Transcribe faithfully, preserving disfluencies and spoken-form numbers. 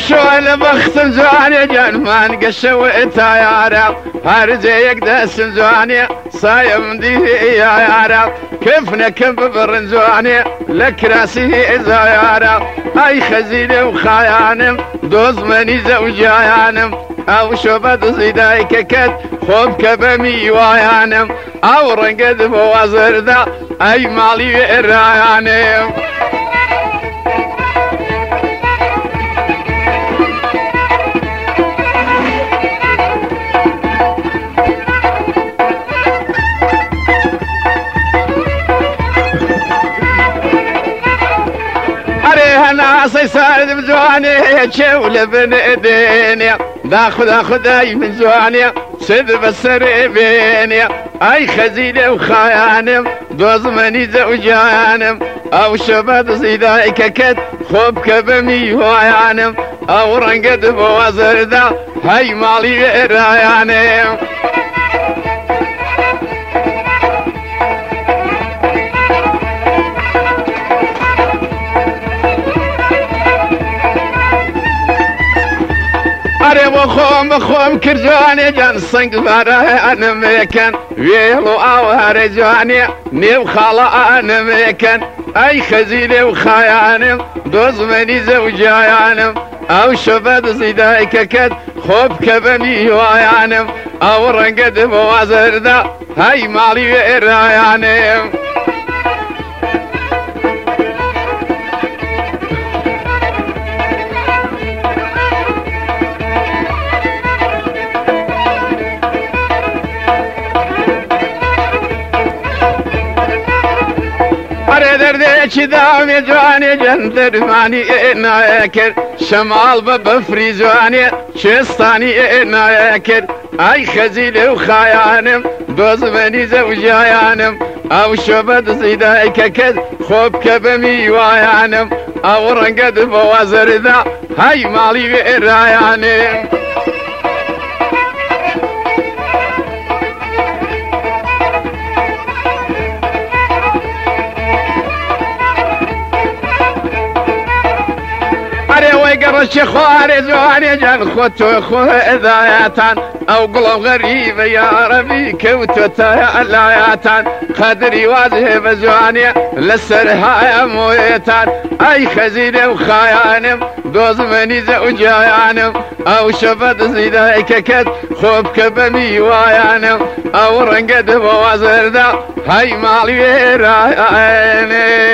شوال بخت زواني جنمان قشو تيارا هرزيك دس زواني صايم دي يا يارا كيفنا كم برنزواني لك راسي زيارا اي خزيني وخيانم دوز مني زوجيانم او شبد زيداي ككت خوب كبمي ويانم او رنقد بوازر ذا اي مالي الرايانم انا صيصار بزواني شول بن ايديني داخذ اخذ اي من زواني سد بسر بيني اي خزينه وخيانم دوز مني زوجانم او شباب زيداي ككت خوب كبمي ويانم او رنقد بوازر ذا هاي مالي رايانم اري بخوم بخوم كرجاني جان صنق بارا انا ميكن ويلو او هرجاني نيب خالا انا ميكن اي خزيني وخيانم دوز مني زوجيانم او شبد زيداي ككت خوب كبني ويانم او رنقد بوازر ذا هاي مالي رايانم دردي دامي جواني جندر ماني نايكر شمال ببفري جواني شستاني نايكر اي خزيلي وخيانم دوز مني زوجيانم او شبد زيداي ككد خوب كبمي ويانم او رنقد بوازر ذا هاي مالي رايانم قرش خواري زواني جان خوتو خوذاياتان او قلب غريب يا ربي كوتو تاياتان قدري واجه بزواني لسرها مويتان اي خزينه وخيانم دوز مني زوجيانم او شبد زيداي ككت خوب كبمي ويانم او رنقد بوازر ذا هاي مالي رايانم